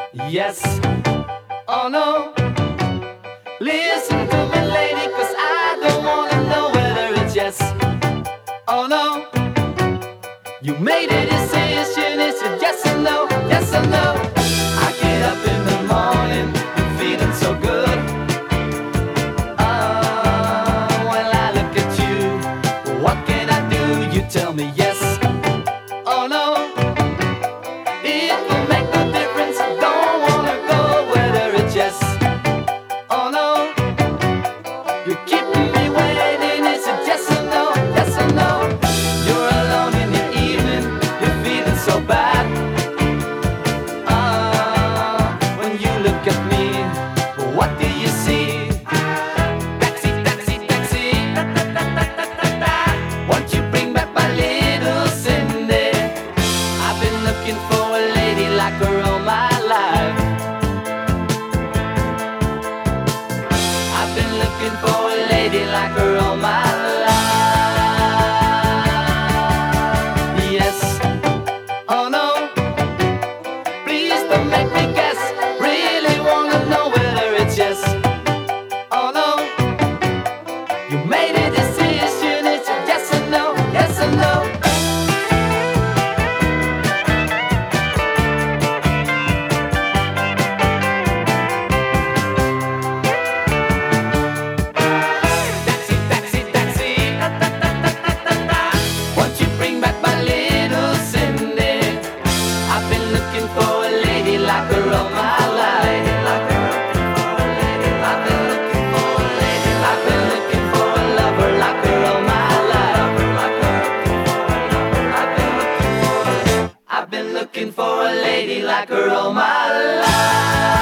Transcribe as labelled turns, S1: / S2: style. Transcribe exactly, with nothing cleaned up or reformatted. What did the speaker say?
S1: Yes, oh no. Listen to me, lady, cause I don't wanna know whether it's yes, oh no. You made a decision, it's a yes or no, yes or no. I get up in the morning, feeling so good. Oh, when I look at you, what can I do? You tell me yes, oh no. It will make no difference, don't wanna go whether it's yes, oh no. You're keeping me waiting, it's a yes or no, yes or no. You're alone in the evening, you're feeling so bad. Ah, when you look at me, what do you see? Taxi, taxi, taxi, ta ta ta ta ta ta ta. Won't you bring back my little Cindy? I've been looking for a lady like her all my life. I've been looking for a lady like her all my life. Yes, oh no. Please don't make me guess. Really wanna know whether it's yes, oh no. You made a decision, it's a yes or no, yes or no. Taxi, taxi, taxi, ta ta ta ta ta ta ta. Won't you bring back my little Cindy? I've been looking for a lady like her all my life. I've been looking for a lady, I've been looking for a lover like her all my life. I've been looking for a, I've been looking for a lady like her all my life.